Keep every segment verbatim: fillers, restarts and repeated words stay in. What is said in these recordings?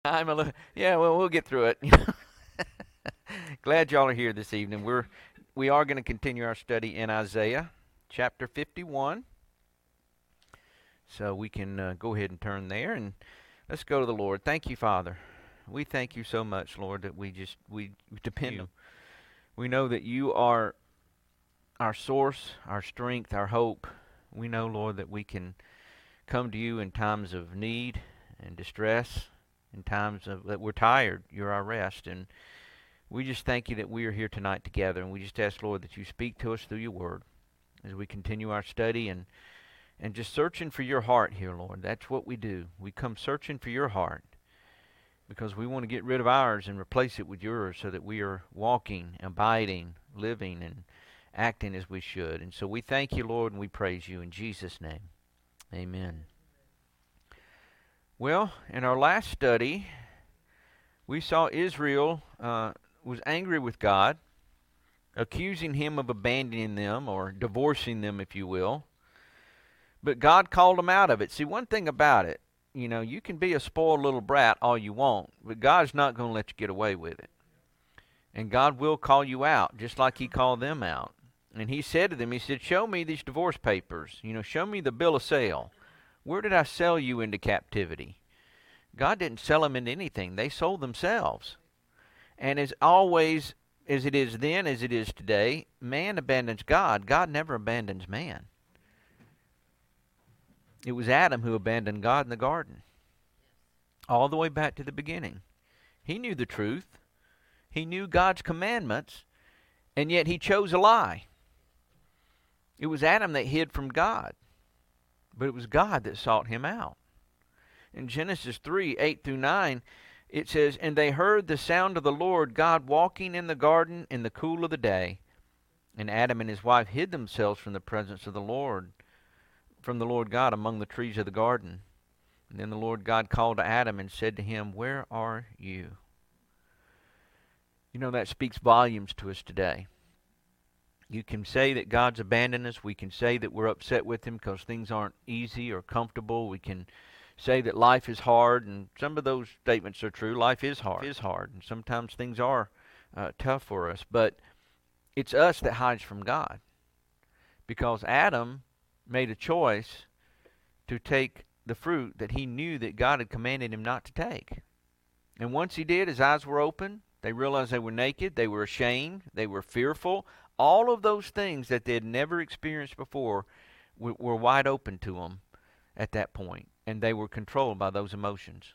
I'm a little, yeah, well, we'll get through it. Glad y'all are here this evening. We're we are going to continue our study in Isaiah chapter fifty-one. So we can uh, go ahead and turn there and let's go to the Lord. Thank you, Father. We thank you so much, Lord, that we just we depend on you. We know that you are our source, our strength, our hope. We know, Lord, that we can come to you in times of need and distress, in times of that we're tired. You're our rest, and we just thank you that we are here tonight together, and we just ask, Lord, that you speak to us through your word as we continue our study and and just searching for your heart here, Lord. That's what we do. We come searching for your heart because we want to get rid of ours and replace it with yours so that we are walking, abiding, living, and acting as we should. And so we thank you, Lord, and we praise you in Jesus' name. Amen. Well, in our last study, we saw Israel uh, was angry with God, accusing him of abandoning them or divorcing them, if you will. But God called them out of it. See, one thing about it, you know, you can be a spoiled little brat all you want, but God's not going to let you get away with it. And God will call you out, just like he called them out. And he said to them, he said, show me these divorce papers. You know, show me the bill of sale. Where did I sell you into captivity? God didn't sell them into anything. They sold themselves. And as always, as it is then, as it is today, man abandons God. God never abandons man. It was Adam who abandoned God in the garden. All the way back to the beginning. He knew the truth. He knew God's commandments, and yet he chose a lie. It was Adam that hid from God, but it was God that sought him out. In Genesis three, eight through nine, it says, and they heard the sound of the Lord God walking in the garden in the cool of the day. And Adam and his wife hid themselves from the presence of the Lord, from the Lord God among the trees of the garden. And then the Lord God called to Adam and said to him, where are you? You know, that speaks volumes to us today. You can say that God's abandoned us. We can say that we're upset with him because things aren't easy or comfortable. We can say that life is hard, and some of those statements are true. Life is hard. It is hard, and sometimes things are uh, tough for us. But it's us that hides from God, because Adam made a choice to take the fruit that he knew that God had commanded him not to take. And once he did, his eyes were open. They realized they were naked. They were ashamed. They were fearful. All of those things that they had never experienced before w- were wide open to them at that point, and they were controlled by those emotions.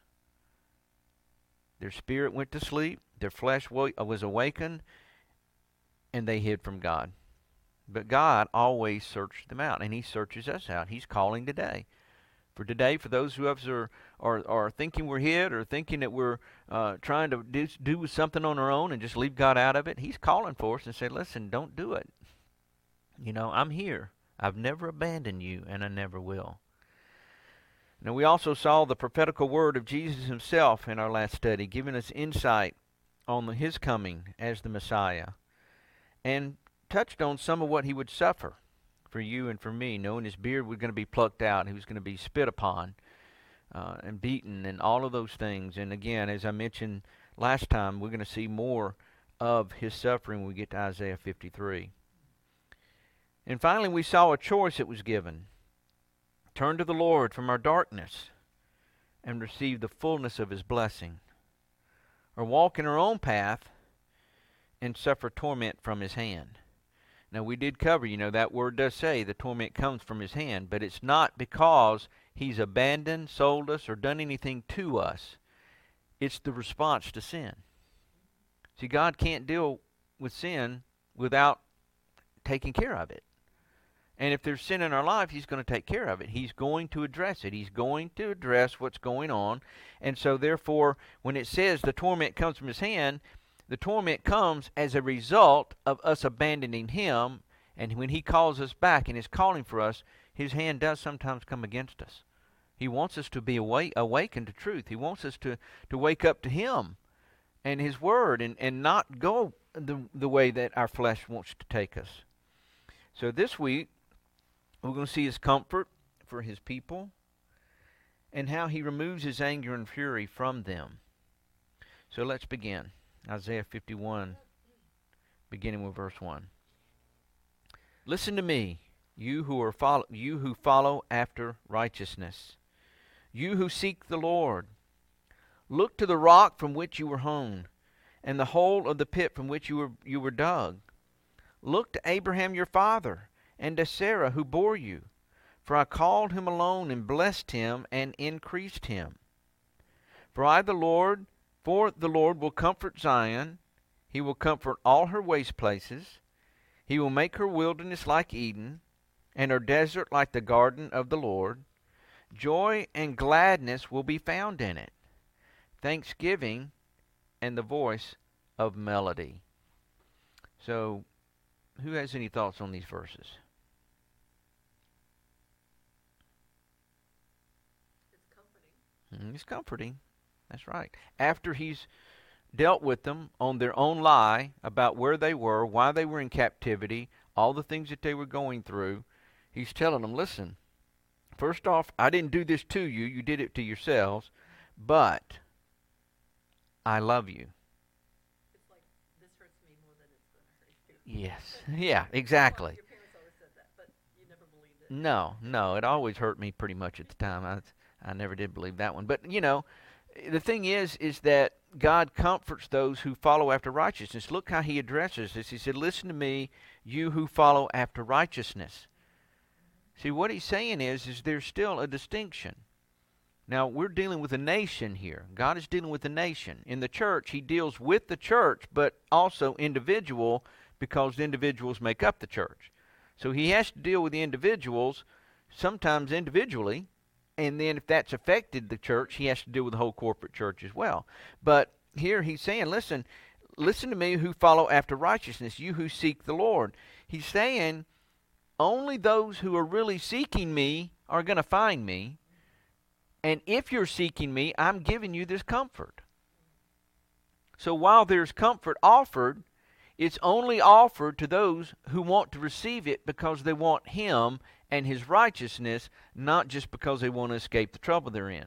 Their spirit went to sleep. Their flesh w- was awakened, and they hid from God. But God always searched them out, and he searches us out. He's calling today. For today, for those who of us are, are, are thinking we're hid or thinking that we're uh, trying to do, do something on our own and just leave God out of it, he's calling for us and say, listen, don't do it. You know, I'm here. I've never abandoned you, and I never will. Now, we also saw the prophetical word of Jesus himself in our last study, giving us insight on the, his coming as the Messiah, and touched on some of what he would suffer for you and for me, knowing his beard was going to be plucked out, he was going to be spit upon uh, and beaten and all of those things. And again, as I mentioned last time, we're going to see more of his suffering when we get to Isaiah fifty-three. And finally, we saw a choice that was given. Turn to the Lord from our darkness and receive the fullness of his blessing, or walk in our own path and suffer torment from his hand. Now, we did cover, you know, that word does say the torment comes from his hand, but it's not because he's abandoned, sold us, or done anything to us. It's the response to sin. See, God can't deal with sin without taking care of it. And if there's sin in our life, he's going to take care of it. He's going to address it. He's going to address what's going on. And so, therefore, when it says the torment comes from his hand, the torment comes as a result of us abandoning him, and when he calls us back and is calling for us, his hand does sometimes come against us. He wants us to be awake, awakened to truth. He wants us to, to wake up to him and his word and, and not go the, the way that our flesh wants to take us. So this week, we're going to see his comfort for his people and how he removes his anger and fury from them. So let's begin. Isaiah fifty-one, beginning with verse one. Listen to me, you who are follow, you who follow after righteousness, you who seek the Lord. Look to the rock from which you were hewn, and the hole of the pit from which you were you were dug. Look to Abraham your father, and to Sarah who bore you. For I called him alone, and blessed him, and increased him. For I the Lord, for the Lord will comfort Zion, he will comfort all her waste places. He will make her wilderness like Eden, and her desert like the garden of the Lord. Joy and gladness will be found in it, thanksgiving and the voice of melody. So, who has any thoughts on these verses? It's comforting. Mm, it's comforting. That's right. After he's dealt with them on their own lie about where they were, why they were in captivity, all the things that they were going through, he's telling them, listen, first off, I didn't do this to you. You did it to yourselves. But I love you. It's like, this hurts me more than it's going to hurt you. Yes. Yeah, exactly. Your parents always said that, but you never believed it. No, no. It always hurt me pretty much at the time. I, I never did believe that one. But, you know, the thing is, is that God comforts those who follow after righteousness. Look how he addresses this. He said, listen to me, you who follow after righteousness. See, what he's saying is, is there's still a distinction. Now, we're dealing with a nation here. God is dealing with a nation. In the church, he deals with the church, but also individual, because the individuals make up the church. So he has to deal with the individuals, sometimes individually, and then if that's affected the church, he has to deal with the whole corporate church as well. But here he's saying, listen, listen to me who follow after righteousness, you who seek the Lord. He's saying, only those who are really seeking me are going to find me. And if you're seeking me, I'm giving you this comfort. So while there's comfort offered, it's only offered to those who want to receive it because they want him and his righteousness, not just because they want to escape the trouble they're in.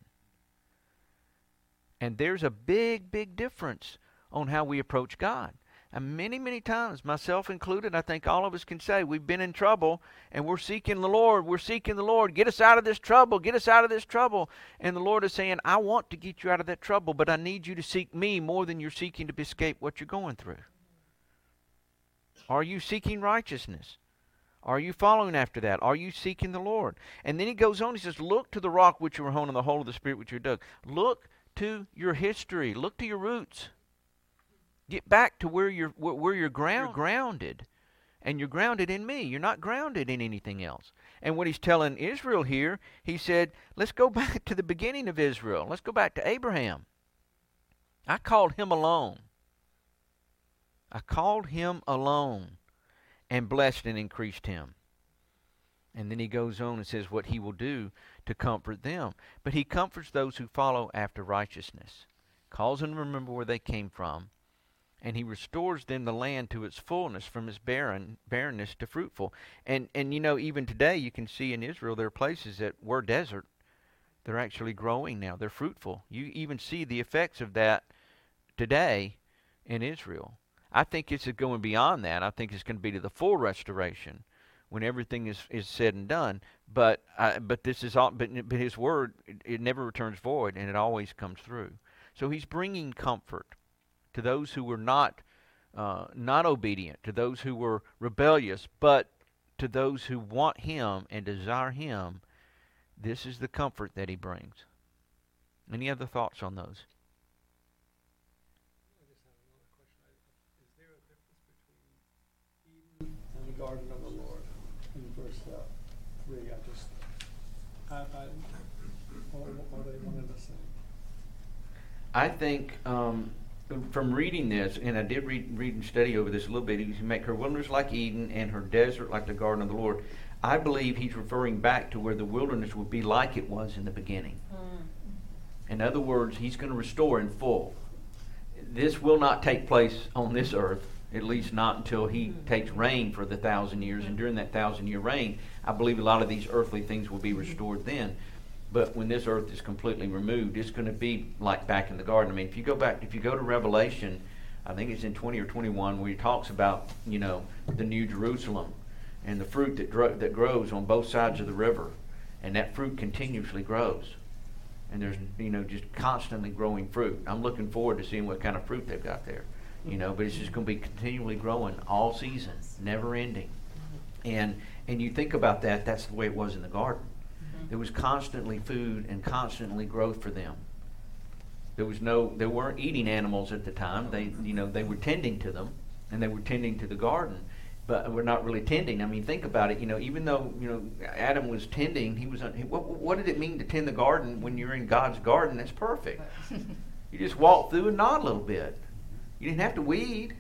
And there's a big, big difference on how we approach God. And many, many times, myself included, I think all of us can say we've been in trouble and we're seeking the Lord. We're seeking the Lord. Get us out of this trouble. Get us out of this trouble. And the Lord is saying, I want to get you out of that trouble, but I need you to seek me more than you're seeking to escape what you're going through. Are you seeking righteousness? Are you following after that? Are you seeking the Lord? And then he goes on, he says, look to the rock which you were hewn and the hole of the Spirit which you dug. Look to your history. Look to your roots. Get back to where you're where you're, ground, you're grounded. And you're grounded in me. You're not grounded in anything else. And what he's telling Israel here, he said, let's go back to the beginning of Israel. Let's go back to Abraham. I called him alone. I called him alone and blessed and increased him. And then he goes on and says what he will do to comfort them. But he comforts those who follow after righteousness, calls them to remember where they came from, and he restores them the land to its fullness, from its barren barrenness to fruitful. And, and you know, even today you can see in Israel there are places that were desert. They're actually growing now. They're fruitful. You even see the effects of that today in Israel. I think it's going beyond that. I think it's going to be to the full restoration when everything is, is said and done. But uh, but this is all. But, but his word, it, it never returns void, and it always comes through. So he's bringing comfort to those who were not uh, not obedient, to those who were rebellious, but to those who want him and desire him. This is the comfort that he brings. Any other thoughts on those? And the garden of the Lord in verse uh, three. I just, I, I, what, what they wanted to say. I think um, from reading this, and I did read, read and study over this a little bit, he make her wilderness like Eden and her desert like the garden of the Lord. I believe he's referring back to where the wilderness would be like it was in the beginning. Mm. In other words, he's going to restore in full. This will not take place on this earth, at least not until he mm. takes reign for the thousand years. And during that thousand year reign, I believe a lot of these earthly things will be restored then. But when this earth is completely removed, it's going to be like back in the garden. I mean, if you go back, if you go to Revelation, I think it's in twenty or twenty-one, where he talks about, you know, the New Jerusalem and the fruit that dro- that grows on both sides of the river, and that fruit continuously grows, and there's, you know, just constantly growing fruit. I'm looking forward to seeing what kind of fruit they've got there, you know, but it's just going to be continually growing all season, never ending. And and you think about that, that's the way it was in the garden. Mm-hmm. There was constantly food and constantly growth for them. There was no, there weren't eating animals at the time. They, you know, they were tending to them, and they were tending to the garden, but we're not really tending. I mean, think about it. You know, even though, you know, Adam was tending, he was. Un- what, what did it mean to tend the garden when you're in God's garden? That's perfect. You just walk through and nod a little bit. You didn't have to weed.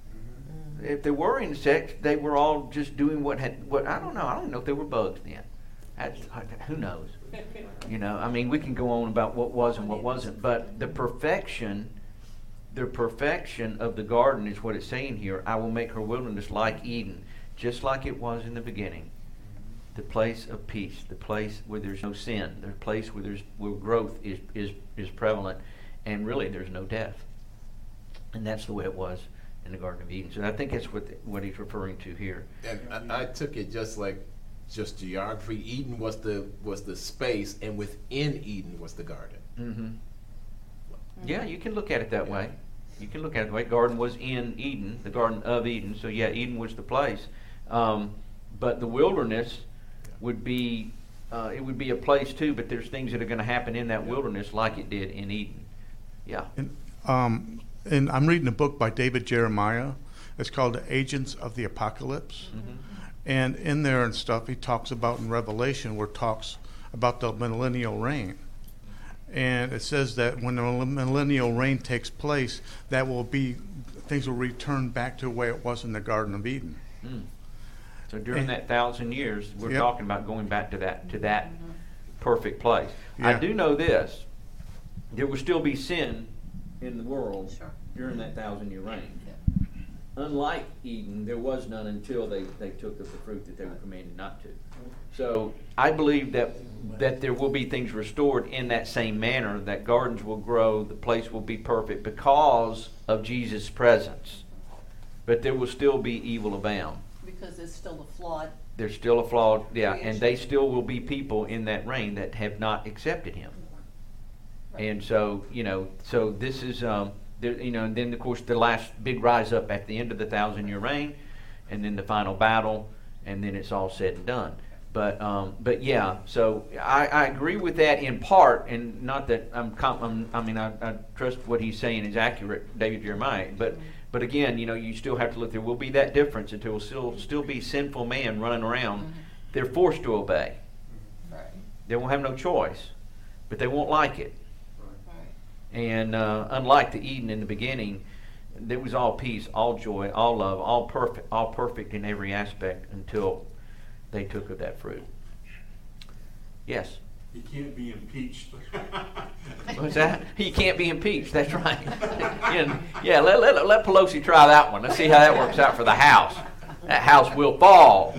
If there were insects, they were all just doing what had. What I don't know. I don't know if there were bugs then. That's, who knows? You know, I mean, we can go on about what was and what wasn't, but the perfection, the perfection of the garden is what it's saying here. I will make her wilderness like Eden, just like it was in the beginning. The place of peace, the place where there's no sin, the place where there's where growth is is is prevalent, and really there's no death. And that's the way it was in the Garden of Eden. So I think that's what the, what he's referring to here. And I, I took it just like just geography. Eden was the was the space, and within Eden was the garden. Mm-hmm. Yeah, you can look at it that way. You can look at it that way. Garden was in Eden, the Garden of Eden. So yeah, Eden was the place. Um, but the wilderness would be uh, it would be a place too. But there's things that are going to happen in that wilderness, like it did in Eden. Yeah. And, um, and I'm reading a book by David Jeremiah. It's called The Agents of the Apocalypse. Mm-hmm. And in there and stuff, he talks about in Revelation, where it talks about the millennial reign. And it says that when the millennial reign takes place, that will be, things will return back to the way it was in the Garden of Eden. Mm. So during And- that thousand years, we're Yep. talking about going back to that to that perfect place. I Yeah. do know this: there will still be sin in the world Sure. during that thousand year reign. Yeah. Unlike Eden, there was none until they, they took of the fruit that they were commanded not to. So I believe that that there will be things restored in that same manner, that gardens will grow, the place will be perfect because of Jesus' presence. But there will still be evil abound. Because it's still a flawed. There's still a flawed, yeah, and Creation. they still will be people in that reign that have not accepted him. And so, you know, so this is, um, there, you know, and then of course the last big rise up at the end of the thousand year reign, and then the final battle, and then it's all said and done. But, um, but yeah, so I, I agree with that in part, and not that I'm, com- I'm I mean, I, I trust what he's saying is accurate, David Jeremiah. But, but again, you know, you still have to look. There will be that difference. Until will still still be sinful man running around. Mm-hmm. They're forced to obey. Right. They won't have no choice, but they won't like it. Right. And uh, unlike the Eden in the beginning, there was all peace, all joy, all love, all perfect, all perfect in every aspect until they took of that fruit. Yes. He can't be impeached. What's that? He can't be impeached. That's right. yeah, yeah let, let, let Pelosi try that one. Let's see how that works out for the House. That House will fall.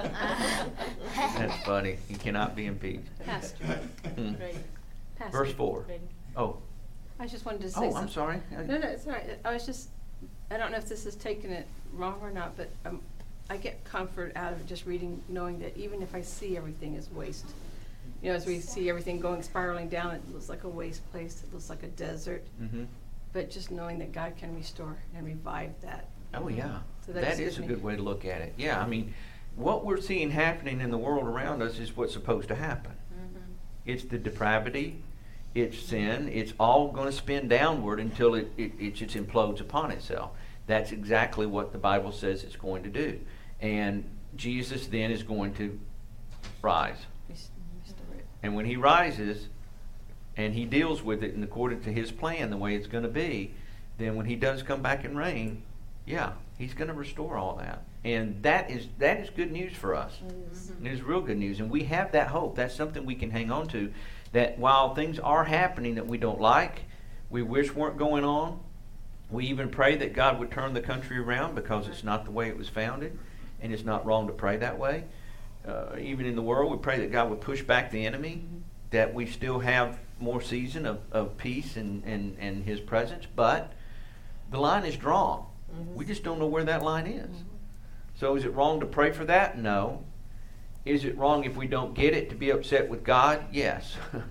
That's funny. He cannot be impeached. Pastor. Hmm. Right. Pastor. Verse four. Right. Oh. I just wanted to say Oh, something. I'm sorry. No, no, it's all right. I was just, I don't know if this is taking it wrong or not, but um, I get comfort out of just reading, knowing that even if I see everything as waste, you know, as we see everything going spiraling down, it looks like a waste place, it looks like a desert, Mm-hmm. but just knowing that God can restore and revive that. Oh, yeah. So that That just is a gives me- good way to look at it. Yeah, I mean, what we're seeing happening in the world around us is what's supposed to happen. Mhm. It's the depravity, it's sin, it's all going to spin downward until it, it, it just implodes upon itself. That's exactly what the Bible says it's going to do. And Jesus then is going to rise. Res- Restore it. And when he rises and he deals with it in according to his plan, the way it's going to be, then when he does come back and reign, yeah, he's going to restore all that. And that is that is good news for us. Mhm. It is real good news. And we have that hope. That's something we can hang on to, that while things are happening that we don't like, we wish weren't going on, we even pray that God would turn the country around because it's not the way it was founded, and it's not wrong to pray that way. Uh, even in the world, we pray that God would push back the enemy that we still have more season of, of peace and, and, and his presence, but the line is drawn. Mhm. We just don't know where that line is. Mhm. So is it wrong to pray for that? No. Is it wrong if we don't get it to be upset with God? Yes.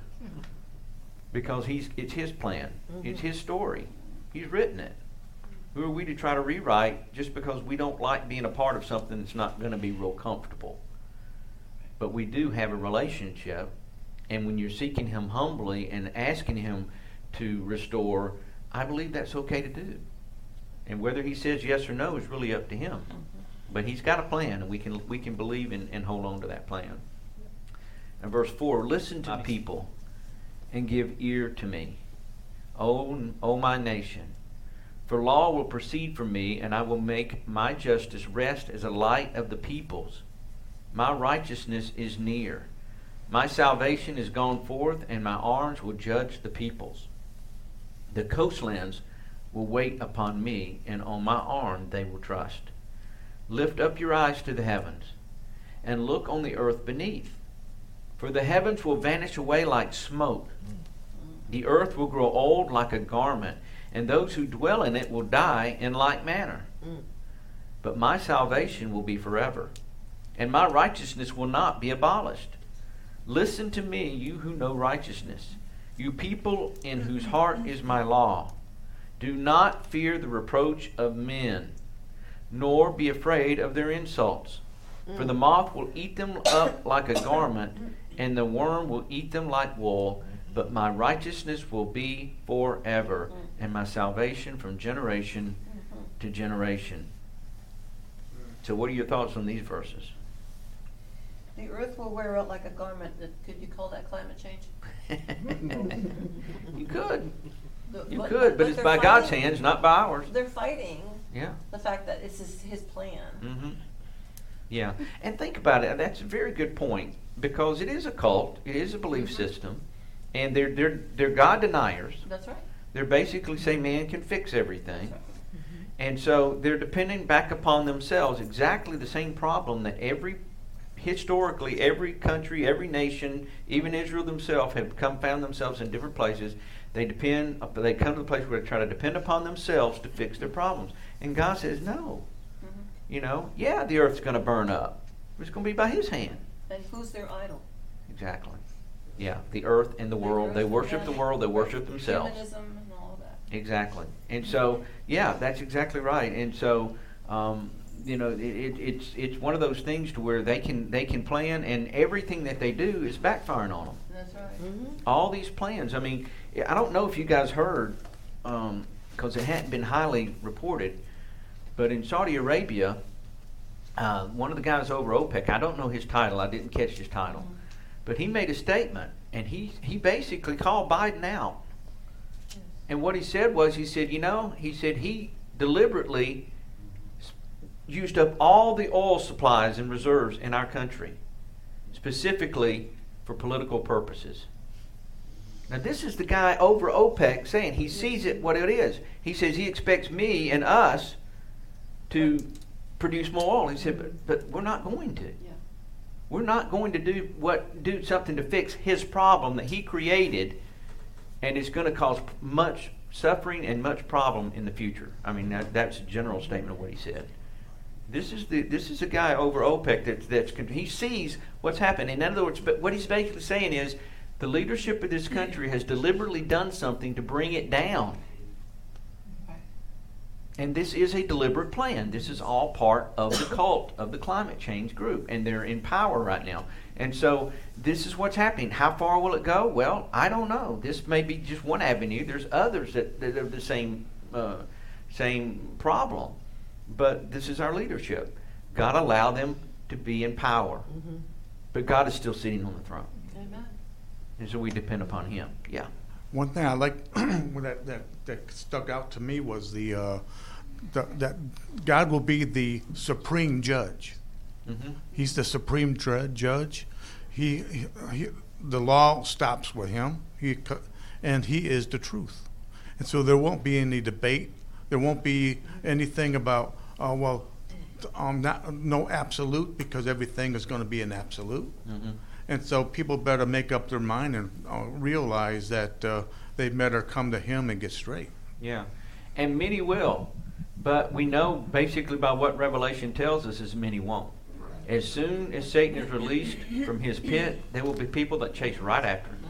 Because he's it's his plan. It's his story. He's written it. Who are we to try to rewrite just because we don't like being a part of something that's not going to be real comfortable? But we do have a relationship, and when you're seeking him humbly and asking him to restore, I believe that's okay to do. And whether he says yes or no is really up to him. But he's got a plan, and we can we can believe in, and hold on to that plan. And verse four, listen to the people and give ear to me, O, o my nation. For law will proceed from me, and I will make my justice rest as a light of the peoples. My righteousness is near. My salvation is gone forth, and my arms will judge the peoples. The coastlands will wait upon me, and on my arm they will trust. Lift up your eyes to the heavens, and look on the earth beneath. For the heavens will vanish away like smoke. The earth will grow old like a garment, and those who dwell in it will die in like manner. Mm. But my salvation will be forever, and my righteousness will not be abolished. Listen to me, you who know righteousness, you people in whose heart is my law. Do not fear the reproach of men, nor be afraid of their insults. For the moth will eat them up like a garment, and the worm will eat them like wool. But my righteousness will be forever, and my salvation from generation to generation. So what are your thoughts on these verses? The earth will wear out like a garment. Could you call that climate change? You could. The- You but- could, but it's they're by God's fighting- hands, not by ours. They're fighting Yeah. the fact that it's his, his plan. Mm-hmm. Yeah. And think about it. That's a very good point, because it is a cult. It is a belief system. And they're, they're, they're God deniers. That's right. They're basically saying man can fix everything. And so they're depending back upon themselves, exactly the same problem that every, historically, every country, every nation, even Israel themselves have come found themselves in different places. They depend, they come to the place where they try to depend upon themselves to fix their problems. And God says, no. Mm-hmm. You know, yeah, the earth's going to burn up. It's going to be by his hand. And who's their idol? Exactly. Yeah, the earth and the world. They worship the world. They worship themselves. Humanism and all of that. Exactly. And so, yeah, that's exactly right. And so, um, you know, it, it, it's it's one of those things to where they can they can plan, and everything that they do is backfiring on them. That's right. All these plans. I mean, I don't know if you guys heard, because it hadn't been highly reported, but in Saudi Arabia, uh, one of the guys over OPEC, I don't know his title. I didn't catch his title. Mm-hmm. But he made a statement, and he, he basically called Biden out. And what he said was, he said, you know, he said he deliberately s- used up all the oil supplies and reserves in our country, specifically for political purposes. Now, this is the guy over OPEC saying he sees it what it is. He says he expects me and us to produce more oil. He said, but, but we're not going to. Yeah. We're not going to do what do something to fix his problem that he created, and it's going to cause much suffering and much problem in the future. I mean, that, that's a general statement of what he said. This is the this is a guy over OPEC that that's he sees what's happening. In other words, but what he's basically saying is the leadership of this country has deliberately done something to bring it down. And this is a deliberate plan. This is all part of the cult of the climate change group, and they're in power right now. And so this is what's happening. How far will it go? Well, I don't know. This may be just one avenue. There's others that, that have the same uh, same problem. But this is our leadership. God allowed them to be in power. Mm-hmm. But God is still sitting on the throne. Amen. And so we depend upon him. Yeah. One thing I like that, that that stuck out to me was the, uh, the that God will be the supreme judge. Mm-hmm. He's the supreme dr- judge. He, he, he the law stops with him. He co- and he is the truth. And so there won't be any debate. There won't be anything about uh, well, um, not no absolute, because everything is going to be an absolute. Mm-hmm. And so people better make up their mind and uh, realize that uh, they better come to him and get straight. Yeah. And many will. But we know basically by what Revelation tells us is many won't. As soon as Satan is released from his pit, there will be people that chase right after him.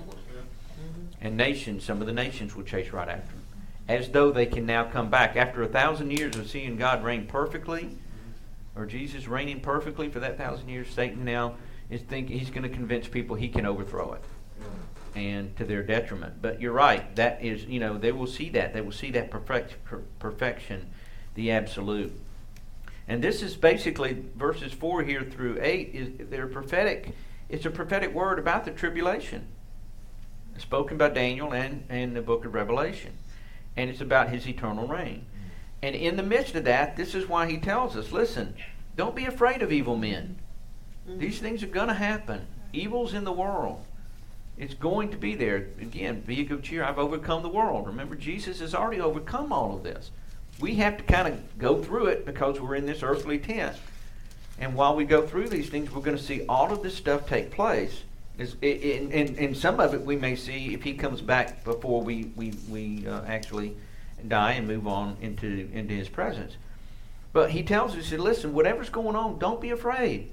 And nations, some of the nations will chase right after him. As though they can now come back. After a thousand years of seeing God reign perfectly, or Jesus reigning perfectly for that thousand years, Satan now is thinking he's going to convince people he can overthrow it. And to their detriment. But you're right. That is, you know, they will see that. They will see that perfect, per- perfection, the absolute. And this is basically verses four here through eight. Is they're prophetic. It's a prophetic word about the tribulation, spoken by Daniel and and the book of Revelation, and it's about his eternal reign. And in the midst of that, this is why he tells us: listen, don't be afraid of evil men. These things are going to happen. Evil's in the world. It's going to be there. Again, be of good cheer. I've overcome the world. Remember, Jesus has already overcome all of this. We have to kind of go through it because we're in this earthly tent. And while we go through these things, we're going to see all of this stuff take place. And, and some of it we may see if he comes back before we, we, we uh, actually die and move on into, into his presence. But he tells us, he said, listen, whatever's going on, don't be afraid.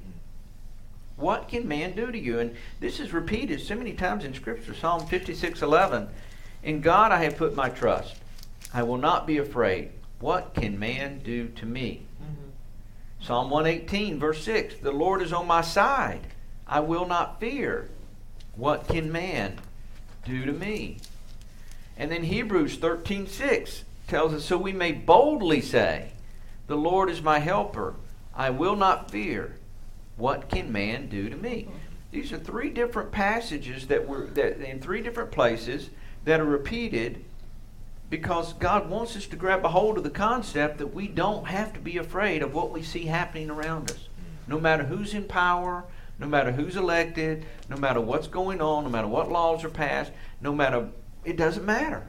What can man do to you? And this is repeated so many times in Scripture. Psalm fifty-six eleven. In God I have put my trust. I will not be afraid. What can man do to me? Mm-hmm. Psalm one eighteen verse six. The Lord is on my side. I will not fear. What can man do to me? And then Hebrews thirteen six tells us, so we may boldly say, the Lord is my helper. I will not fear. What can man do to me? These are three different passages that were that in three different places that are repeated because God wants us to grab a hold of the concept that we don't have to be afraid of what we see happening around us. No matter who's in power, no matter who's elected, no matter what's going on, no matter what laws are passed, no matter, it doesn't matter.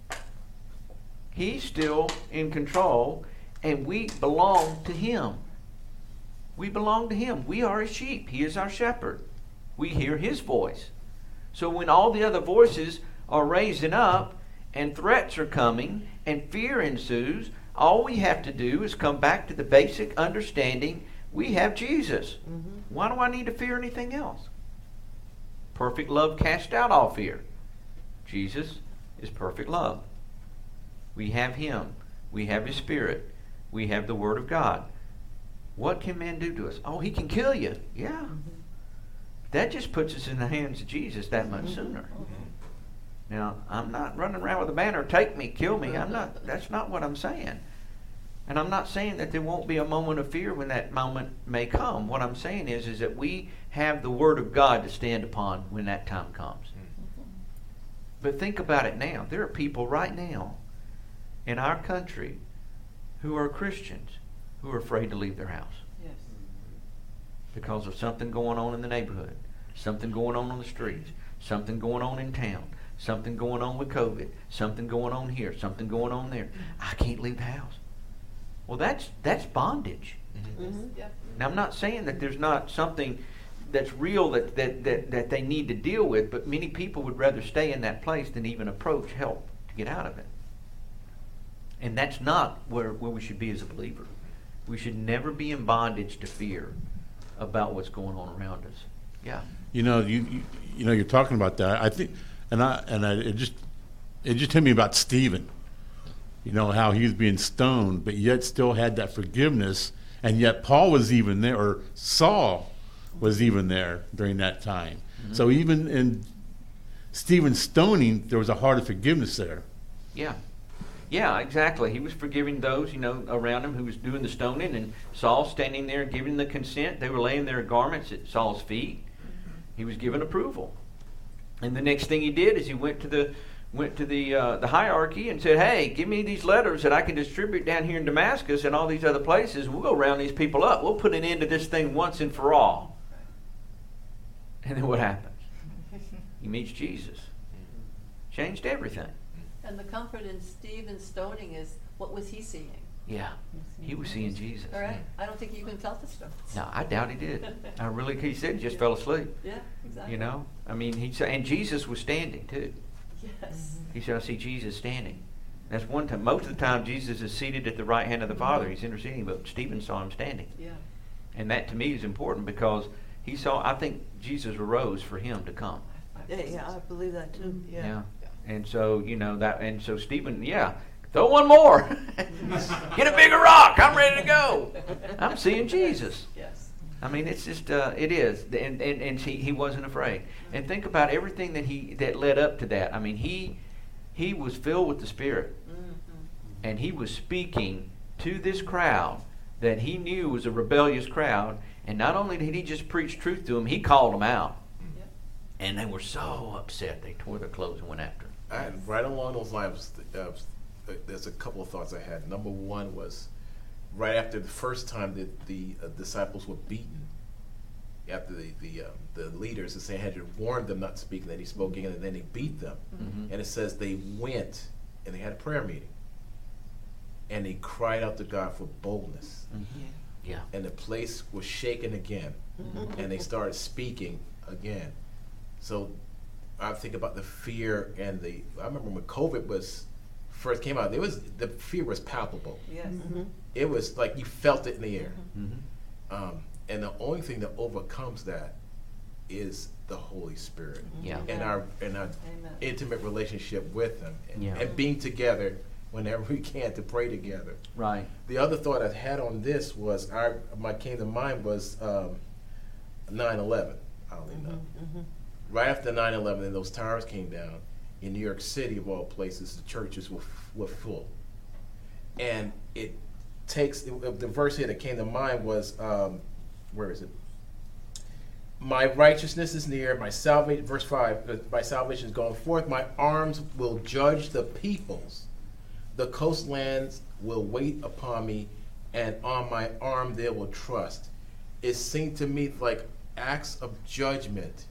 He's still in control, and we belong to him. We belong to him. We are his sheep. He is our shepherd. We hear his voice. So when all the other voices are raising up and threats are coming and fear ensues, all we have to do is come back to the basic understanding we have Jesus. Mm-hmm. Why do I need to fear anything else? Perfect love casts out all fear. Jesus is perfect love. We have him. We have his Spirit. We have the Word of God. What can man do to us? Oh, he can kill you. Yeah. Mm-hmm. That just puts us in the hands of Jesus that much mm-hmm. sooner. Mm-hmm. Now, I'm not running around with a banner, take me, kill me. I'm not. That's not what I'm saying. And I'm not saying that there won't be a moment of fear when that moment may come. What I'm saying is, is that we have the Word of God to stand upon when that time comes. Mm-hmm. But think about it now. There are people right now in our country who are Christians who are afraid to leave their house. Yes. Because of something going on in the neighborhood, something going on on the streets, something going on in town, something going on with COVID, something going on here, something going on there. I can't leave the house. Well, that's that's bondage. Mm-hmm. Mm-hmm. Yep. Now, I'm not saying that there's not something that's real that, that, that, that they need to deal with, but many people would rather stay in that place than even approach help to get out of it. And that's not where, where we should be as a believer. We should never be in bondage to fear about what's going on around us. Yeah. You know, you you, you know, you're talking about that. I think, and I and I it just it just hit me about Stephen. You know how he was being stoned, but yet still had that forgiveness, and yet Paul was even there, or Saul was even there during that time. Mm-hmm. So even in Stephen's stoning, there was a heart of forgiveness there. Yeah. Yeah, exactly. He was forgiving those, you know, around him who was doing the stoning, and Saul standing there giving the consent. They were laying their garments at Saul's feet. He was given approval. And the next thing he did is he went to the went to the uh, the hierarchy and said, "Hey, give me these letters that I can distribute down here in Damascus and all these other places. We'll go round these people up. We'll put an end to this thing once and for all." And then what happens? He meets Jesus. Changed everything. And the comfort in Stephen's stoning is, what was he seeing? Yeah, he was seeing Jesus. All right, I don't think he even felt the stone. No, I doubt he did. I really, he said he just fell asleep. Yeah, exactly. You know, I mean, he said, and Jesus was standing too. Yes. He said, I see Jesus standing. That's one time. Most of the time, Jesus is seated at the right hand of the Father. He's interceding, but Stephen saw him standing. Yeah. And that to me is important because he saw, I think Jesus arose for him to come. Yeah, yeah, I believe that too, yeah. And so, you know, that, and so Stephen, yeah, throw one more. Get a bigger rock. I'm ready to go. I'm seeing Jesus. Yes. I mean, it's just, uh, it is. And, and, and he, he wasn't afraid. And think about everything that he, that led up to that. I mean, he, he was filled with the Spirit. Mm-hmm. And he was speaking to this crowd that he knew was a rebellious crowd. And not only did he just preach truth to them, he called them out. Yep. And they were so upset, they tore their clothes and went after him. I, right along those lines, uh, there's a couple of thoughts I had. Number one was right after the first time that the uh, disciples were beaten, after the the, um, the leaders, the Sanhedrin warned them not to speak, and then he spoke again, and then they beat them. Mm-hmm. And it says they went and they had a prayer meeting, and they cried out to God for boldness. Mm-hmm. Yeah. And the place was shaken again, and they started speaking again. So I think about the fear and the. I remember when COVID was first came out, there was the fear was palpable. Yes. It was like you felt it in the air. Mm-hmm. Um, and the only thing that overcomes that is the Holy Spirit Yeah. and our and our Amen. intimate relationship with Him, and, Yeah. and being together whenever we can to pray together. Right. The other thought I had on this was our my came to mind was um, nine eleven. Oddly enough, right after nine eleven, and those towers came down in New York City, of all places, the churches were were full, and it takes the verse here that came to mind was um, where is it? My righteousness is near, my salvation. Verse five. uh, My salvation is going forth. My arms will judge the peoples. The coastlands will wait upon me, and on my arm they will trust. It seemed to me like acts of judgment.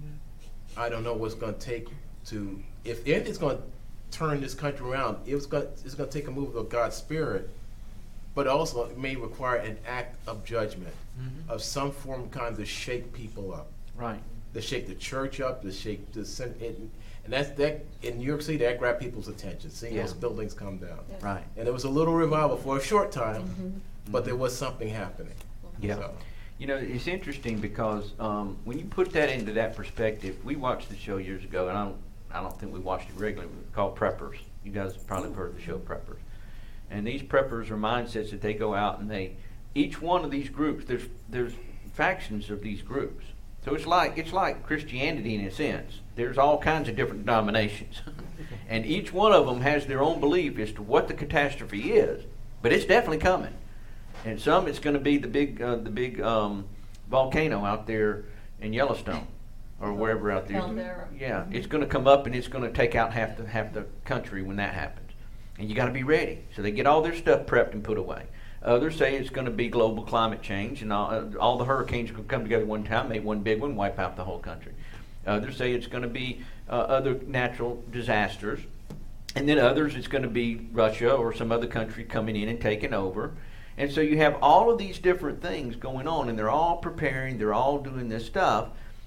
I don't know what's going to take to, if anything's going to turn this country around, it's going to, it's going to take a move of God's Spirit, but also it may require an act of judgment, Mm-hmm. of some form, kind to shake people up, Right. to shake the church up, to shake the sen- it, and that's that in New York City that grabbed people's attention, seeing Yeah. those buildings come down. Yes. Right. And there was a little revival for a short time, but there was something happening. Yeah. So, You know, it's interesting because um, when you put that into that perspective, we watched the show years ago, and I don't, I don't think we watched it regularly. It was called Preppers. You guys probably have heard of the show Preppers. And these preppers are mindsets that they go out and they, each one of these groups, there's there's factions of these groups. So it's like it's like Christianity in a sense. There's all kinds of different denominations, and each one of them has their own belief as to what the catastrophe is. But it's definitely coming. And some, it's going to be the big, uh, the big um, volcano out there in Yellowstone, or wherever out there. Caldera. Yeah, it's going to come up and it's going to take out half the half the country when that happens. And you got to be ready. So they get all their stuff prepped and put away. Others say it's going to be global climate change, and all, uh, all the hurricanes are going to come together one time, make one big one, wipe out the whole country. Others say it's going to be uh, other natural disasters. And then others, it's going to be Russia or some other country coming in and taking over. And so you have all of these different things going on, and they're all preparing, they're all doing this stuff.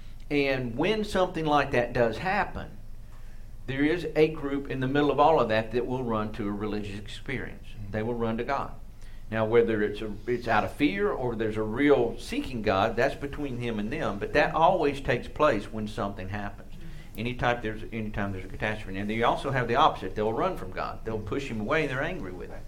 And when something like that does happen, there is a group in the middle of all of that that will run to a religious experience. They will run to God. Now, whether it's a, it's out of fear or there's a real seeking God, that's between him and them. But that always takes place when something happens. Anytime there's anytime there's a catastrophe. And they also have the opposite. They'll run from God. They'll push him away and they're angry with him.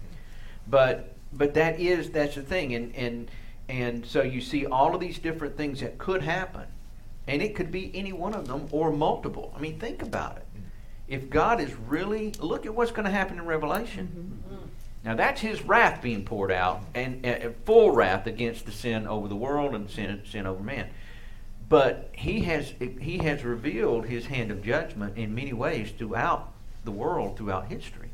But but that is that's the thing. And and and so you see all of these different things that could happen. And it could be any one of them or multiple. I mean, think about it. If God is really, look at what's going to happen in Revelation. Mm-hmm. Now that's his wrath being poured out, and uh, full wrath against the sin over the world and sin sin over man. But he has he has revealed his hand of judgment in many ways throughout the world, throughout history.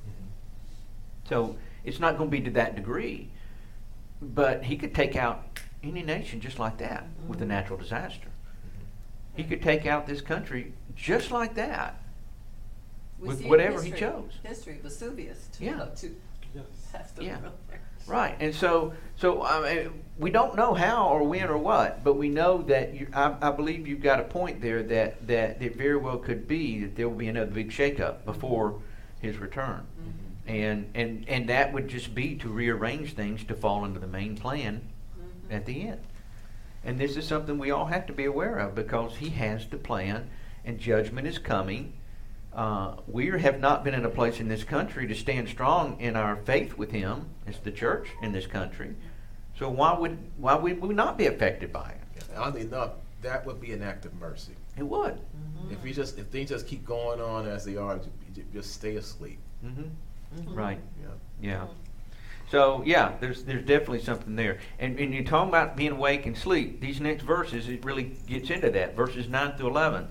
So it's not going to be to that degree, but he could take out any nation just like that with a natural disaster. He could take out this country just like that. We With see in whatever he history- chose. History, Vesuvius, to, Yeah. to Yes. have the Yeah. real there. Right, and so so I mean, we don't know how or when or what, but we know that you, I, I believe you've got a point there that, that it very well could be that there will be another big shakeup before his return, Mm-hmm. and and and that would just be to rearrange things to fall into the main plan Mm-hmm. at the end. And this is something we all have to be aware of because he has the plan, and judgment is coming. Uh, we have not been in a place in this country to stand strong in our faith with him as the church in this country. So why would why would we not be affected by it? Oddly enough, that would be an act of mercy. It would. If you just if things just keep going on as they are, you ju- just stay asleep. Mm-hmm. Right. Yeah. Yeah. So yeah, there's there's definitely something there. And and you're talking about being awake and sleep. These next verses, it really gets into that. Verses nine through eleven.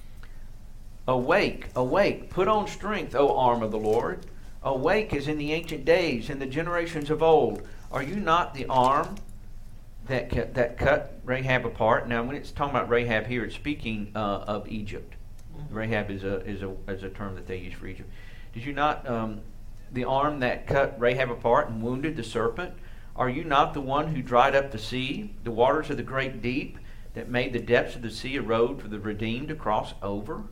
Awake, awake, put on strength, O arm of the Lord. Awake as in the ancient days, in the generations of old. Are you not the arm that cut, that cut Rahab apart? Now, when it's talking about Rahab here, it's speaking uh, of Egypt. Rahab is a is a is a term that they use for Egypt. Did you not um, the arm that cut Rahab apart and wounded the serpent? Are you not the one who dried up the sea, the waters of the great deep, that made the depths of the sea a road for the redeemed to cross over?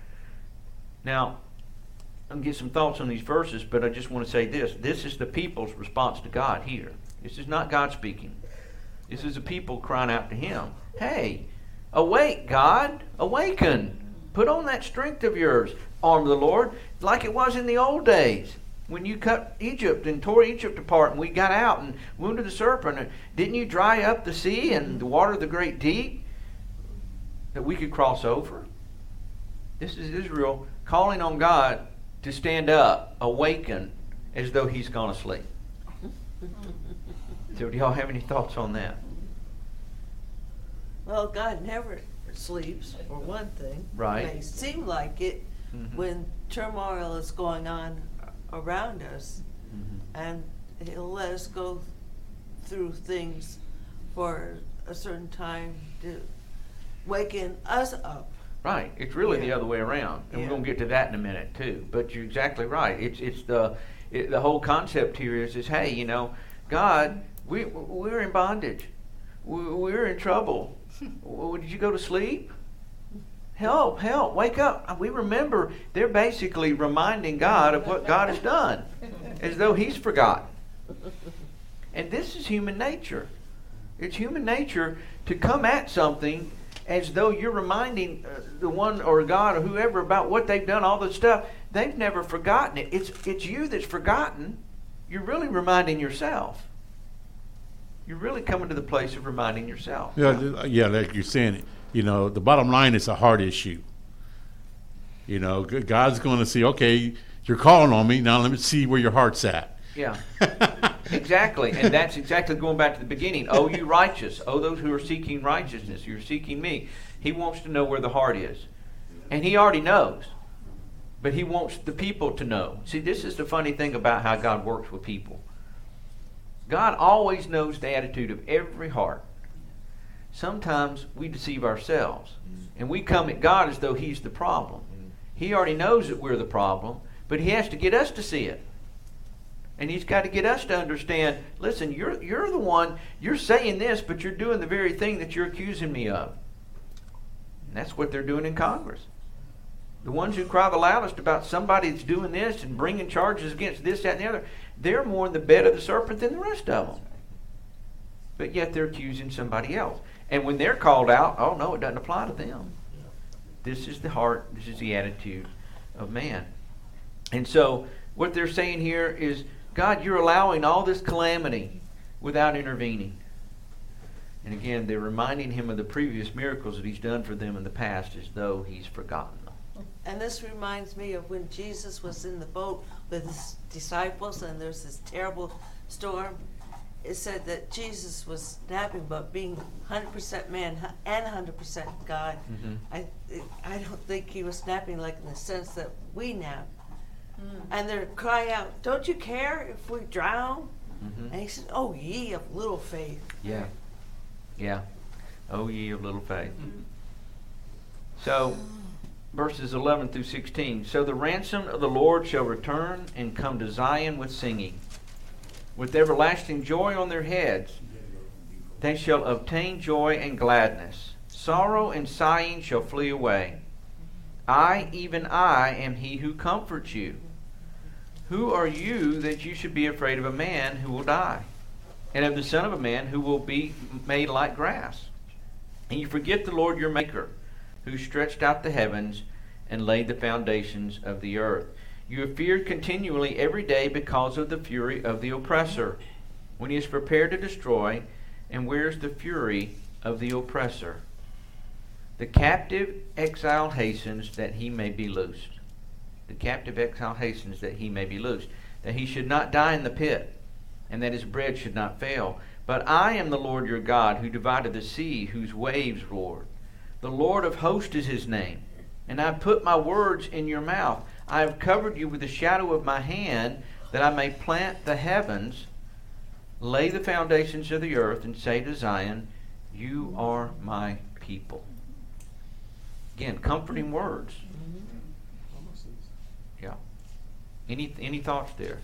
Now, I'm going to get some thoughts on these verses, but I just want to say this. This is the people's response to God here. This is not God speaking. This is the people crying out to him. Hey, awake, God, awaken. Put on that strength of yours, arm of the Lord, like it was in the old days when you cut Egypt and tore Egypt apart and we got out and wounded the serpent. And didn't you dry up the sea and the water of the great deep that we could cross over? This is Israel calling on God to stand up, awaken, as though he's gone to sleep. So do y'all have any thoughts on that? Well, God never sleeps, for one thing. Right. It may seem like it Mhm. when turmoil is going on around us, Mhm. and he'll let us go through things for a certain time to waken us up. Right. It's really the Yeah. other way around, and Yeah. we're going to get to that in a minute too. But you're exactly right. It's it's the it, the whole concept here is is hey, you know, God, we we're in bondage, we, we're in trouble. Well, did you go to sleep? Help! Help! Wake up! We remember they're basically reminding God of what God has done, as though He's forgotten. And this is human nature. It's human nature to come at something as though you're reminding uh, the one or God or whoever about what they've done, all this stuff. They've never forgotten it. It's it's you that's forgotten. You're really reminding yourself. You're really coming to the place of reminding yourself. Yeah, th- yeah, like you're saying, you know, the bottom line is a heart issue. You know, G- God's going to see, okay, you're calling on me, now let me see where your heart's at. Yeah, exactly. And that's exactly going back to the beginning. Oh, you righteous. Oh, those who are seeking righteousness. You're seeking me. He wants to know where the heart is. And he already knows. But he wants the people to know. See, this is the funny thing about how God works with people. God always knows the attitude of every heart. Sometimes we deceive ourselves. And we come at God as though he's the problem. He already knows that we're the problem. But he has to get us to see it. And he's got to get us to understand, listen, you're you're the one, you're saying this, but you're doing the very thing that you're accusing me of. And that's what they're doing in Congress. The ones who cry the loudest about somebody that's doing this and bringing charges against this, that, and the other, they're more in the bed of the serpent than the rest of them. But yet they're accusing somebody else. And when they're called out, oh no, it doesn't apply to them. This is the heart, this is the attitude of man. And so what they're saying here is, God, you're allowing all this calamity without intervening. And again, they're reminding him of the previous miracles that he's done for them in the past as though he's forgotten them. And this reminds me of when Jesus was in the boat with his disciples and there's this terrible storm. It said that Jesus was napping, but being one hundred percent man and one hundred percent God. Mm-hmm. I I don't think he was napping like in the sense that we nap. Mm. And they're crying out, "Don't you care if we drown?" Mm-hmm. And he said, "Oh, ye of little faith." Yeah. Yeah. Oh, ye of little faith. So, verses eleven through sixteen. So the ransom of the Lord shall return and come to Zion with singing. with everlasting joy on their heads. They shall obtain joy and gladness. Sorrow and sighing shall flee away. I, even I, am he who comforts you. Who are you that you should be afraid of a man who will die, and of the son of a man who will be made like grass? And you forget the Lord your Maker, who stretched out the heavens and laid the foundations of the earth. You have feared continually every day because of the fury of the oppressor, when he is prepared to destroy. And where's the fury of the oppressor? The captive exile hastens that he may be loosed. The captive exile hastens that he may be loosed, that he should not die in the pit, and that his bread should not fail. But I am the Lord your God, who divided the sea, whose waves roared. The Lord of hosts is his name, and I have put my words in your mouth. I have covered you with the shadow of my hand, that I may plant the heavens, lay the foundations of the earth, and say to Zion, you are my people. Again, comforting words. Yeah. Any any thoughts there?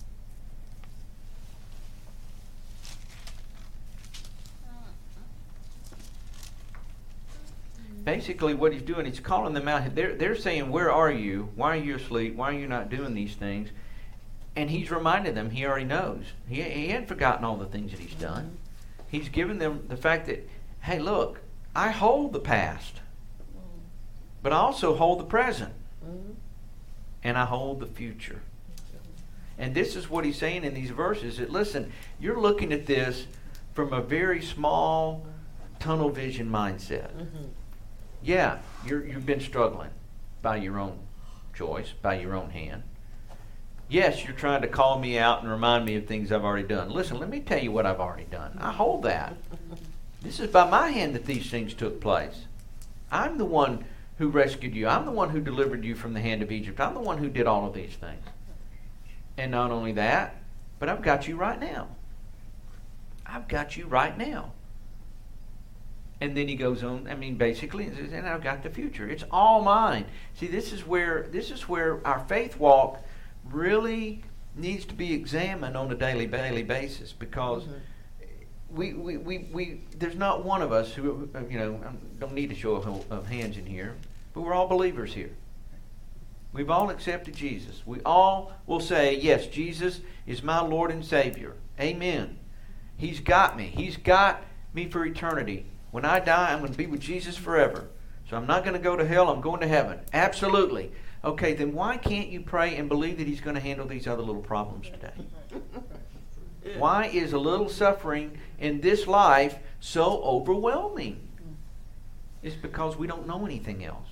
Basically, what he's doing, he's calling them out. They're, they're saying, where are you? Why are you asleep? Why are you not doing these things? And he's reminded them he already knows. He, he hadn't forgotten all the things that he's done. He's given them the fact that, hey, look, I hold the past, but I also hold the present, and I hold the future. And this is what he's saying in these verses, that, listen, you're looking at this from a very small tunnel vision mindset. Mm-hmm. Yeah, you're, you've been struggling by your own choice, by your own hand. Yes, you're trying to call me out and remind me of things I've already done. Listen, let me tell you what I've already done. I hold that. This is by my hand that these things took place. I'm the one who rescued you. I'm the one who delivered you from the hand of Egypt. I'm the one who did all of these things. And not only that, but I've got you right now. I've got you right now. And then he goes on, I mean, basically, and I've got the future. It's all mine. See, this is where this is where our faith walk really needs to be examined on a daily daily basis, because mm-hmm. we, we, we, we there's not one of us who, you know, I don't need to show of, of hands in here, but we're all believers here. We've all accepted Jesus. We all will say, yes, Jesus is my Lord and Savior. Amen. He's got me. He's got me for eternity. When I die, I'm going to be with Jesus forever. So I'm not going to go to hell. I'm going to heaven. Absolutely. Okay, then why can't you pray and believe that he's going to handle these other little problems today? Why is a little suffering in this life so overwhelming? It's because we don't know anything else.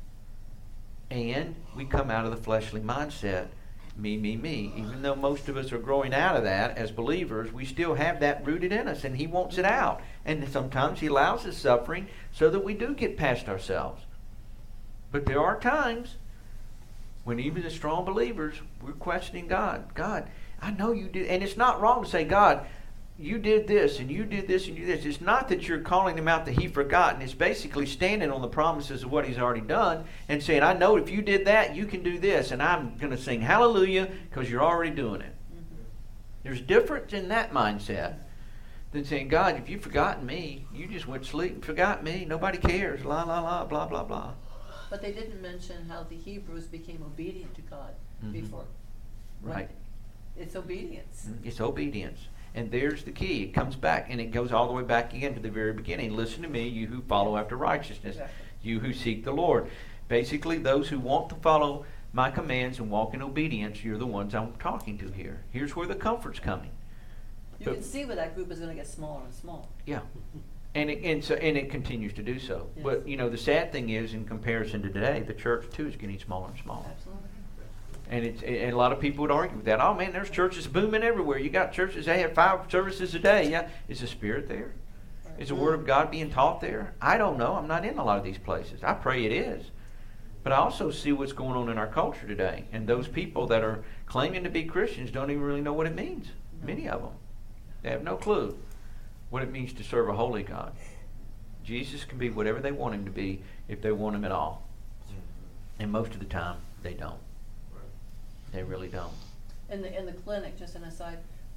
And we come out of the fleshly mindset, me, me, me. Even though most of us are growing out of that as believers, we still have that rooted in us, and he wants it out. And sometimes he allows us suffering so that we do get past ourselves. But there are times when even as strong believers, we're questioning God. God, I know you did. And it's not wrong to say, God, you did this, and you did this, and you did this. It's not that you're calling him out that he forgotten. It's basically standing on the promises of what he's already done and saying, I know if you did that, you can do this. And I'm going to sing hallelujah because you're already doing it. Mm-hmm. There's difference in that mindset than saying, God, if you've forgotten me, you just went to sleep and forgot me. Nobody cares. La, la, la, blah, blah, blah. But they didn't mention how the Hebrews became obedient to God mm-hmm. before. Right. It's obedience. It's obedience. And there's the key. It comes back, and it goes all the way back again to the very beginning. Listen to me, you who follow after righteousness, exactly. You who seek the Lord. Basically, those who want to follow my commands and walk in obedience, you're the ones I'm talking to here. Here's where the comfort's coming. You but, can see where that group is going to get smaller and smaller. Yeah. And it, and, so, and it continues to do so. Yes. But, you know, the sad thing is, in comparison to today, the church, too, is getting smaller and smaller. Absolutely. And, it's, and a lot of people would argue with that. Oh, man, there's churches booming everywhere. You got churches, they have five services a day. Yeah, is the Spirit there? Is the Word of God being taught there? I don't know. I'm not in a lot of these places. I pray it is. But I also see what's going on in our culture today. And those people that are claiming to be Christians don't even really know what it means. Many of them. They have no clue what it means to serve a holy God. Jesus can be whatever they want him to be if they want him at all. And most of the time, they don't. They really don't. In the in the clinic, just an aside,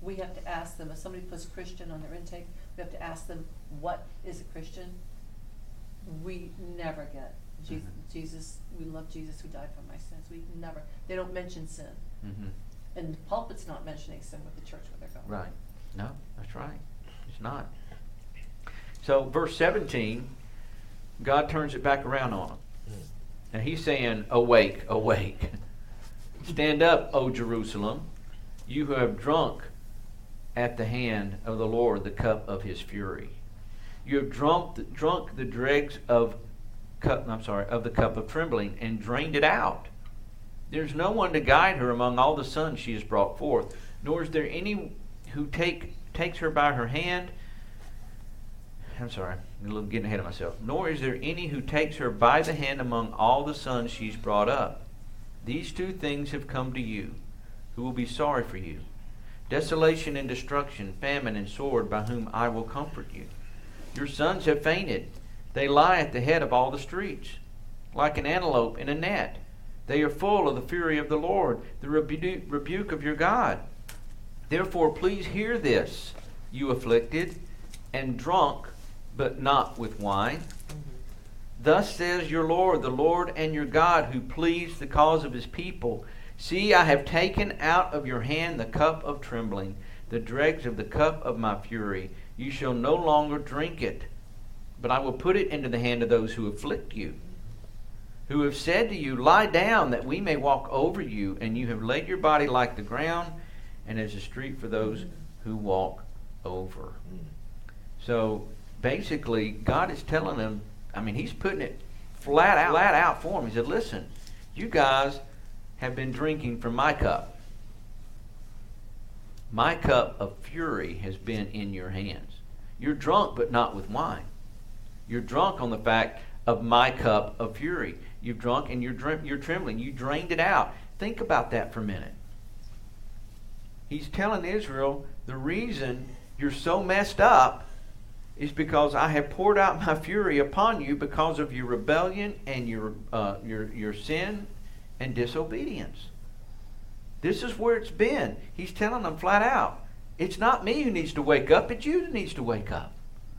we have to ask them, if somebody puts Christian on their intake, we have to ask them, what is a Christian? We never get, Jesus, Mm-hmm. Jesus, we love Jesus who died for my sins. We never, they don't mention sin. Mm-hmm. And the pulpit's not mentioning sin with the church where they're going. Right. No, that's right. It's not. So verse seventeen, God turns it back around on them. Now he's saying, awake, awake. Stand up, O Jerusalem, you who have drunk at the hand of the Lord the cup of his fury. You have drunk the, drunk the dregs of cup, I'm sorry, of the cup of trembling and drained it out. There's no one to guide her among all the sons she has brought forth, nor is there any who take takes her by her hand. I'm sorry, I'm a little getting ahead of myself. Nor is there any who takes her by the hand among all the sons she's brought up. These two things have come to you, who will be sorry for you. Desolation and destruction, famine and sword, by whom I will comfort you. Your sons have fainted. They lie at the head of all the streets, like an antelope in a net. They are full of the fury of the Lord, the rebu- rebuke of your God. Therefore, please hear this, you afflicted and drunk, but not with wine. Thus says your Lord, the Lord and your God, who pleads the cause of his people. See, I have taken out of your hand the cup of trembling, the dregs of the cup of my fury. You shall no longer drink it, but I will put it into the hand of those who afflict you, who have said to you, lie down that we may walk over you, and you have laid your body like the ground, and as a street for those who walk over. So basically, God is telling them, I mean, he's putting it flat out, flat out for them. He said, listen, you guys have been drinking from my cup. My cup of fury has been in your hands. You're drunk, but not with wine. You're drunk on the fact of my cup of fury. You've drunk and you're, dr- you're trembling. You drained it out. Think about that for a minute. He's telling Israel, the reason you're so messed up is because I have poured out my fury upon you because of your rebellion and your uh, your your sin and disobedience. This is where it's been. He's telling them flat out, it's not me who needs to wake up, it's you who needs to wake up.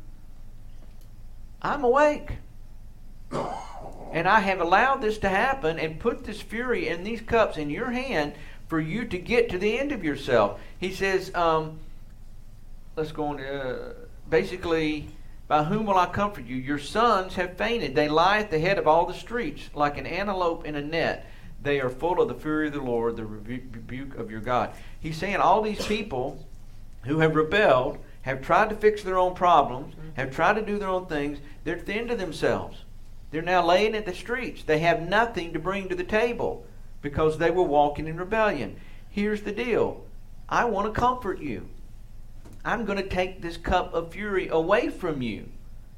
I'm awake. And I have allowed this to happen and put this fury and these cups in your hand for you to get to the end of yourself. He says, um, let's go on to... Uh, Basically, by whom will I comfort you? Your sons have fainted. They lie at the head of all the streets, like an antelope in a net. They are full of the fury of the Lord, the rebu- rebuke of your God. He's saying all these people who have rebelled, have tried to fix their own problems, have tried to do their own things, they're at the end of themselves. They're now laying at the streets. They have nothing to bring to the table because they were walking in rebellion. Here's the deal. I want to comfort you. I'm going to take this cup of fury away from you.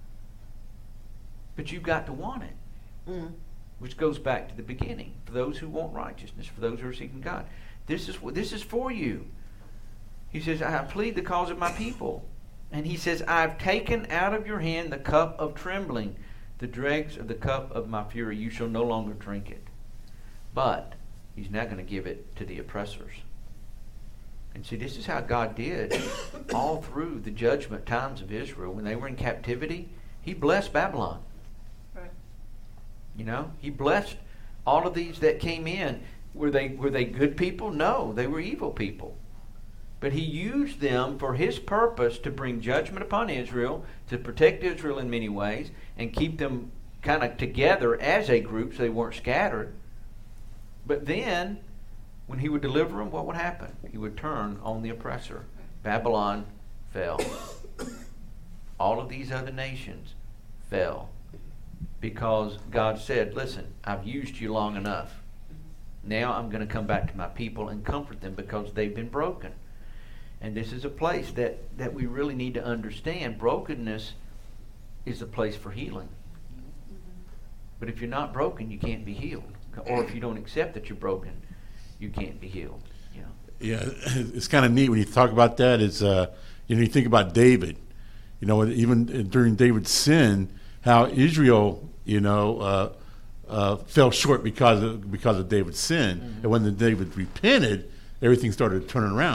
But you've got to want it. Mm. Which goes back to the beginning. For those who want righteousness, for those who are seeking God. This is, this is for you. He says, I plead the cause of my people. And he says, I've taken out of your hand the cup of trembling, the dregs of the cup of my fury. You shall no longer drink it. But he's not going to give it to the oppressors. And see, this is how God did all through the judgment times of Israel. When they were in captivity, he blessed Babylon. Right. You know, he blessed all of these that came in. Were they were they good people? No, they were evil people. But he used them for his purpose to bring judgment upon Israel, to protect Israel in many ways, and keep them kind of together as a group so they weren't scattered. But then, when he would deliver them, what would happen? He would turn on the oppressor. Babylon fell. All of these other nations fell. Because God said, listen, I've used you long enough. Now I'm going to come back to my people and comfort them because they've been broken. And this is a place that, that we really need to understand. Brokenness is a place for healing. But if you're not broken, you can't be healed. Or if you don't accept that you're broken, you can't be healed. You know? Yeah, it's kind of neat when you talk about that. Is uh, you know, you think about David. You know, even during David's sin, how Israel, you know, uh, uh, fell short because of because of David's sin, mm-hmm. and when the David repented, everything started turning around.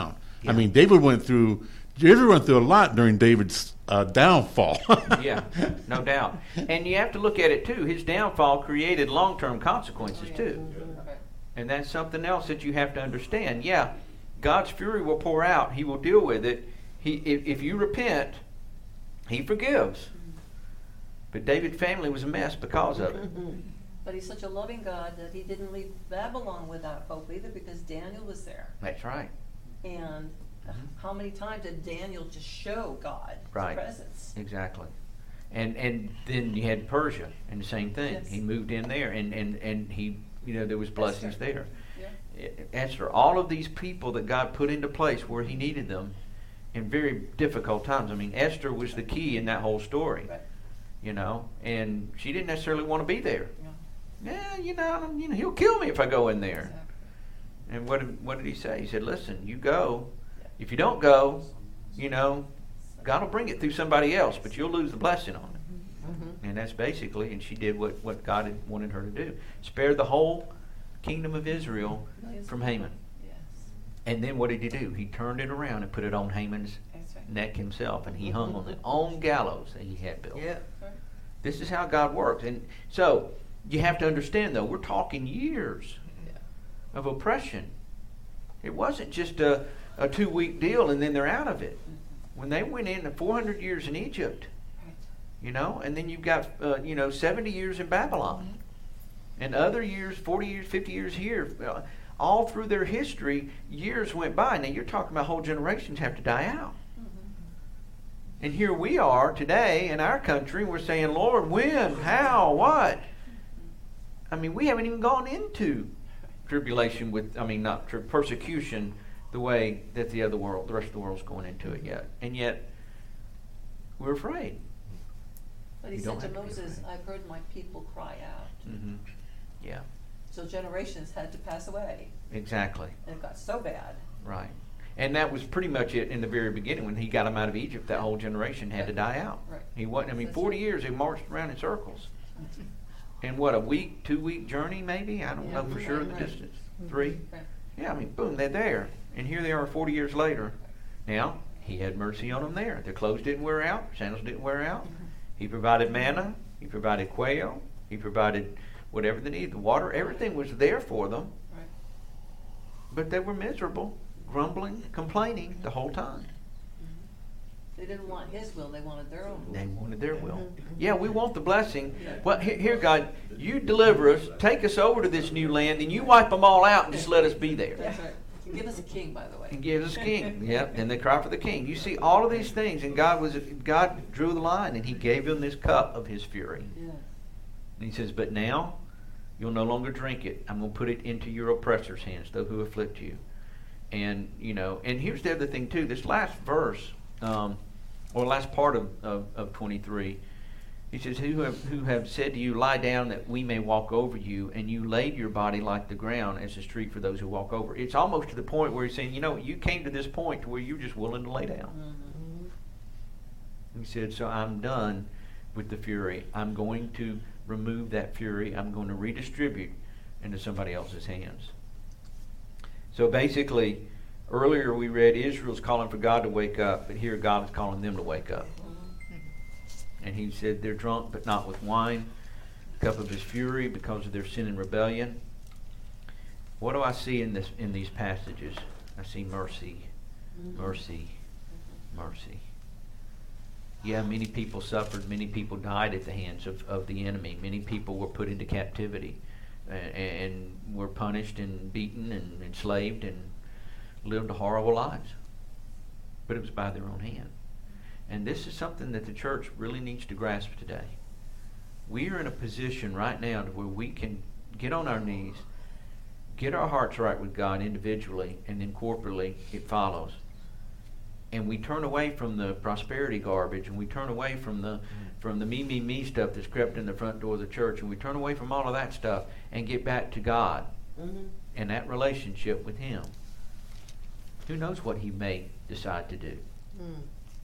Yeah. I mean, David went through, David went through a lot during David's uh, downfall. Yeah, no doubt. And you have to look at it too. His downfall created long-term consequences too. Okay. And that's something else that you have to understand. Yeah, God's fury will pour out. He will deal with it. He, if, if you repent, He forgives. But David's family was a mess because of it. But He's such a loving God that He didn't leave Babylon without hope either, because Daniel was there. That's right. And Mhm. how many times did Daniel just show God's Right. presence? Exactly. And and then you had Persia, and the same thing. Yes. He moved in there, and, and, and he, you know, there was blessings Esther. there. Yeah. Esther, all of these people that God put into place where He needed them in very difficult times. I mean, Esther was the key in that whole story, Right. you know, and she didn't necessarily want to be there. Yeah. Yeah, you know, you know, He'll kill me if I go in there. Exactly. And what did, what did He say? He said, listen, you go. If you don't go, you know, God will bring it through somebody else, but you'll lose the blessing on it. Mhm. And that's basically, and she did what, what God had wanted her to do. Spare the whole kingdom of Israel Millions from of people. Haman. Yes. And then what did he do? He turned it around and put it on Haman's That's right. neck himself, and he hung on the own gallows that he had built. Yeah. Right. This is how God works. And so you have to understand, though, we're talking years Yeah. of oppression. It wasn't just a, a two-week deal and then they're out of it. When they went in, four hundred years in Egypt, Right. you know, and then you've got, uh, you know, seventy years in Babylon. And other years, forty years, fifty years here. Uh, all through their history, years went by. Now you're talking about whole generations have to die out. And here we are today in our country, and we're saying, Lord, when, how, what? I mean, we haven't even gone into tribulation with, I mean, not tri- persecution the way that the other world, the rest of the world's going into it yet. And yet, we're afraid. But He You said don't to have to be Moses, afraid. I've heard my people cry out. Mm-hmm. Yeah, So generations had to pass away. exactly. And it got so bad. Right. And that was pretty much it in the very beginning. When he got them out of Egypt, that whole generation had to die out. Right. He wasn't, I mean, That's forty right. years they marched around in circles. And what, a week, two week journey maybe? I don't Yeah, know for sure the right. distance. Three? Right. Yeah, I mean, boom, they're there. And here they are forty years later. Now, he had mercy on them there. Their clothes didn't wear out, sandals didn't wear out. He provided manna, he provided quail, he provided whatever they needed, the water, everything was there for them. Right. But they were miserable, grumbling, complaining the whole time. They didn't want His will, they wanted their own will. They wanted their will. Yeah, we want the blessing. Well, here, here, God, you deliver us, take us over to this new land, and you wipe them all out and just let us be there. That's right. Give us a king, by the way. And give us a king. Yep, and they cry for the king. You see all of these things, and God was God drew the line, and He gave them this cup of His fury. Yeah. And He says, but now you'll no longer drink it. I'm going to put it into your oppressors' hands, those who afflict you. And, you know, and here's the other thing, too. This last verse, um, or last part of, of, of twenty-three, he says, who have, who have said to you, lie down that we may walk over you, and you laid your body like the ground as a street for those who walk over. It's almost to the point where he's saying, you know, you came to this point to where you're just willing to lay down. Mm-hmm. He said, so I'm done with the fury. I'm going to remove that fury. I'm going to redistribute into somebody else's hands. So basically, earlier we read Israel's calling for God to wake up, but here God is calling them to wake up. And he said they're drunk, but not with wine, the cup of His fury because of their sin and rebellion. What do I see in this in these passages? I see mercy, mercy, mercy. Yeah, many people suffered. Many people died at the hands of, of the enemy. Many people were put into captivity and, and were punished and beaten and enslaved and lived horrible lives. But it was by their own hand. And this is something that the church really needs to grasp today. We are in a position right now to where we can get on our knees, get our hearts right with God individually, and then corporately it follows. And we turn away from the prosperity garbage, and we turn away from the from the me, me, me stuff that's crept in the front door of the church, and we turn away from all of that stuff and get back to God Mm-hmm. and that relationship with Him. Who knows what He may decide to do? Mm.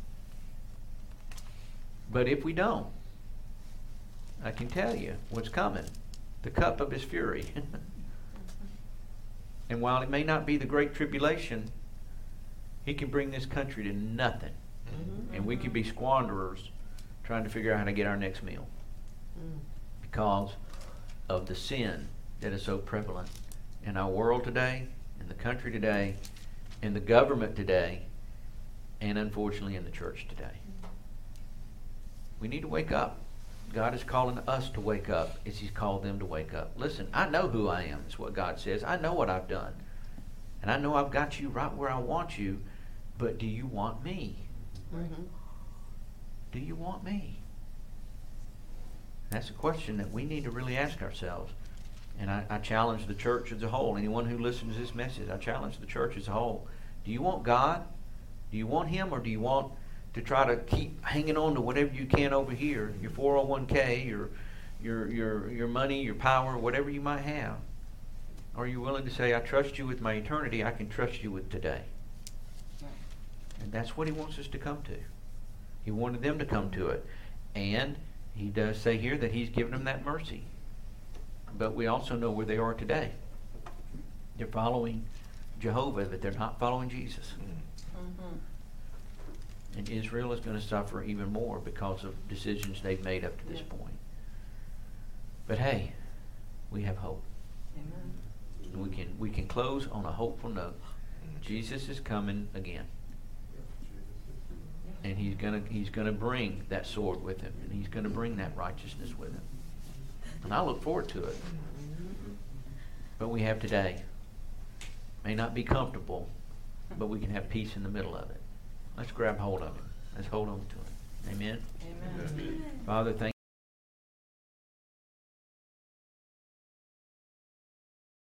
But if we don't, I can tell you what's coming. The cup of His fury. And while it may not be the great tribulation, He can bring this country to nothing. Mhm. And we could be squanderers trying to figure out how to get our next meal Mm. because of the sin that is so prevalent in our world today, in the country today, in the government today, and unfortunately in the church today. We need to wake up. God is calling us to wake up as He's called them to wake up. Listen, I know who I am, is what God says. I know what I've done. And I know I've got you right where I want you, but do you want me? Mhm. Do you want me? That's a question that we need to really ask ourselves. And I, I challenge the church as a whole. Anyone who listens to this message, I challenge the church as a whole. Do you want God? Do you want Him, or do you want to try to keep hanging on to whatever you can over here, your four oh one k, your your your your money, your power, whatever you might have? Or are you willing to say, I trust you with my eternity, I can trust you with today? And that's what He wants us to come to. He wanted them to come to it. And He does say here that He's given them that mercy. But we also know where they are today. They're following Jehovah, but they're not following Jesus. Mhm. And Israel is going to suffer even more because of decisions they've made up to this point. But hey, we have hope. Amen. And we can we can close on a hopeful note. Jesus is coming again. And he's gonna he's gonna bring that sword with him, and he's gonna bring that righteousness with him. And I look forward to it. But we have today. May not be comfortable, but we can have peace in the middle of it. Let's grab hold of him. Let's hold on to him. Amen. Amen. Father, thank